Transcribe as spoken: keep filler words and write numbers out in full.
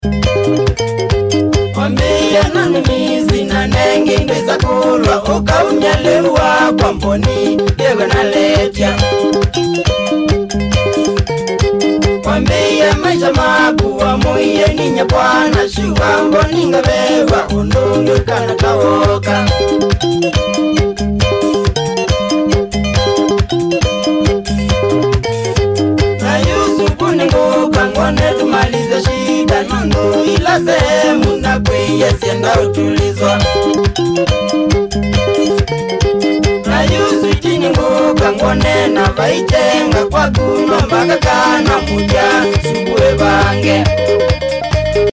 Wambia nani mizi na nengi ndeza kulwa uka unyalewa kwa mboni yewe na letia. Wambia maisha mabuwa moye ninya bwana shuwa mboni ngabewa undungi kana kawoka. Na yusufu ninguka ngone tumalize shida nondo ila sehemu na kweye sienda utulizwa. Na yusu chini nguka ngone na vaitenga kwa kuno mbaka kana muja subuwe bange.